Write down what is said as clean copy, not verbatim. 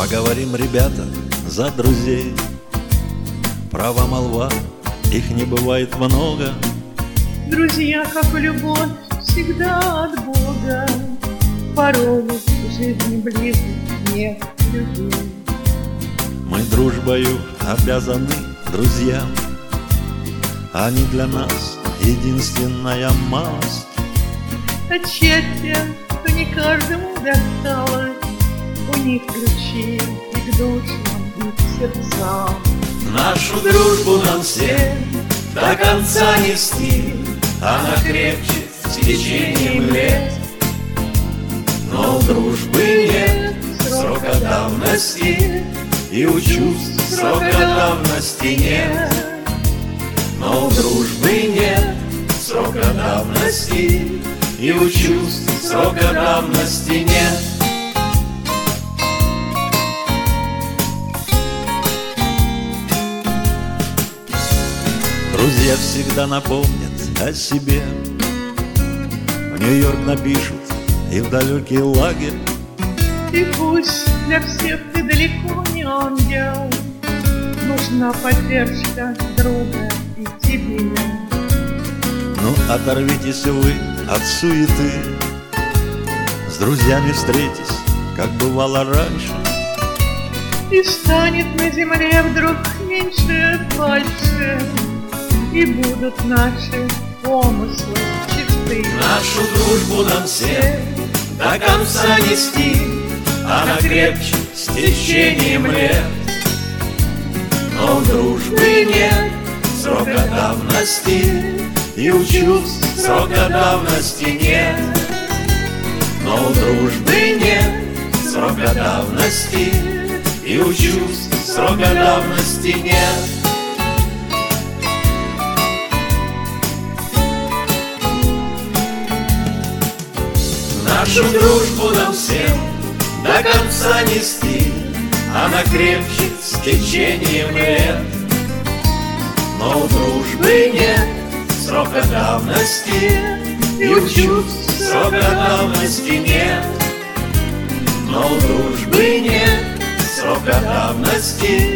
Поговорим, ребята, за друзей. Права молва, их не бывает много. Друзья, как и любовь, всегда от Бога. Порой в жизни близких нет людей. Мы дружбою обязаны друзьям. Они для нас единственная малость. От счастья, что не каждому досталось, у них ключи и к душам, и к сердцам. Нашу дружбу нам всем до конца нести. Она крепче с течением лет. Но у дружбы нет срока давности, и у чувств срока давности нет. Но у дружбы нет срока давности, и у чувств срока давности нет. Друзья всегда напомнят о себе. В Нью-Йорк напишут и в далекий лагерь. И пусть для всех ты далеко не ангел, нужна поддержка друга и тебе. Ну, оторвитесь вы от суеты, с друзьями встретись, как бывало раньше. И станет на земле вдруг меньше фальши, и будут наши помыслы чисты. Нашу дружбу нам всем до конца нести. Она крепче с течением лет. Но у дружбы нет срока давности, и у чувств срока давности нет. Но у дружбы нет срока давности, и у чувств срока давности нет. Нашу дружбу нам всем до конца нести. Она крепче с течением лет. Но у дружбы нет срока давности, и у чувств срока давности нет. Но у дружбы нет срока давности,